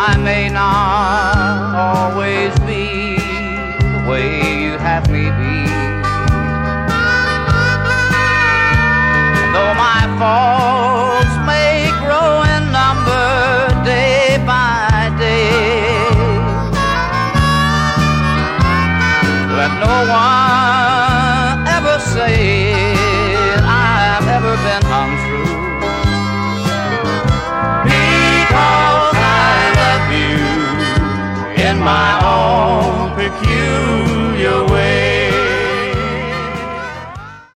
I may not always be the way you have me be. Though my faults may grow in number day by day, let no one ever say I've ever been untrue. Because I love you in my own peculiar way.